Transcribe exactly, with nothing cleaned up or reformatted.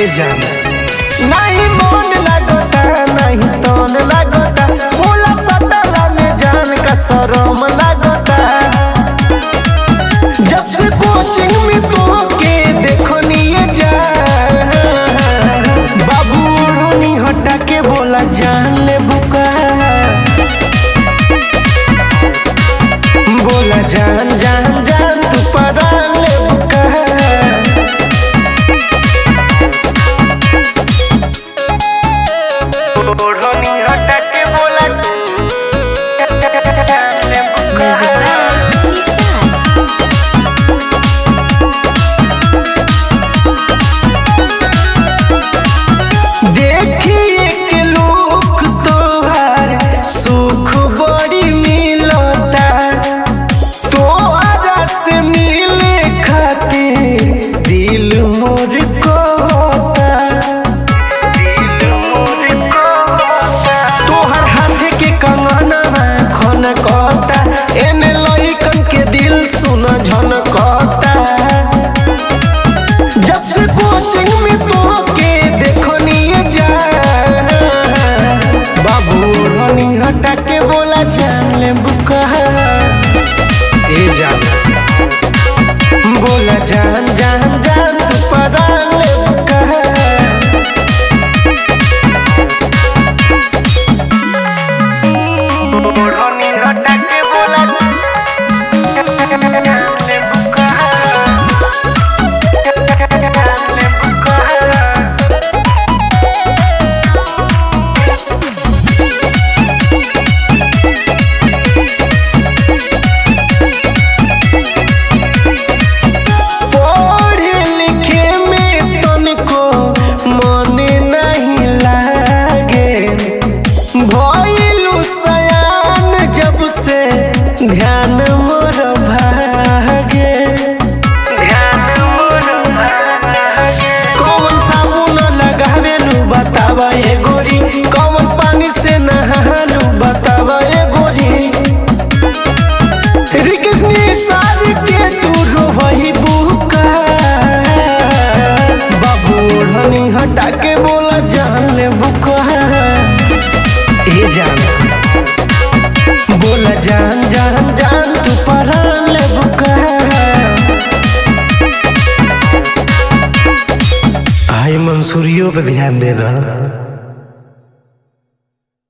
ए जाना नहीं मन लगता नहीं तन लगता बोला सटला में जान का शरम लगता जब से कोचिंग में तो के देखो नहीं जा बाबू रोनी हटा के बोला जान ले बुका बोला जान जान जान तू परान ले बुका रोनी हटा के बोला जान ले बुका देखिए के लोग तोहार सुख बड़ी मिलता तोहरा से मिले खातिर दिल मोर कहता तोहर हाथ के कंगनवा खन कहता एने लइकन के दिल सुन झनकता जब से कोचिंग में तो के देखो नहीं जा बाबू रोनी हटा के बोला जान ले बुका ए जान बोला जान जान जान तू परान ले बुका रोनी हटा के बोला जान ले बुका ध्यान मोर भागे ध्यान मोर भागे कौन साबुन लगावेलू बतावा ए गोरी कौन पानी से नहालू बतावा ए गोरी रिक्शनी सारी के तू रोवही बुका बाबू हनी हटा के बोला जान ले बुका ए जान बोला जान जान जान तू परान ले बुका आई मंसूरियों पे ध्यान दे रहा।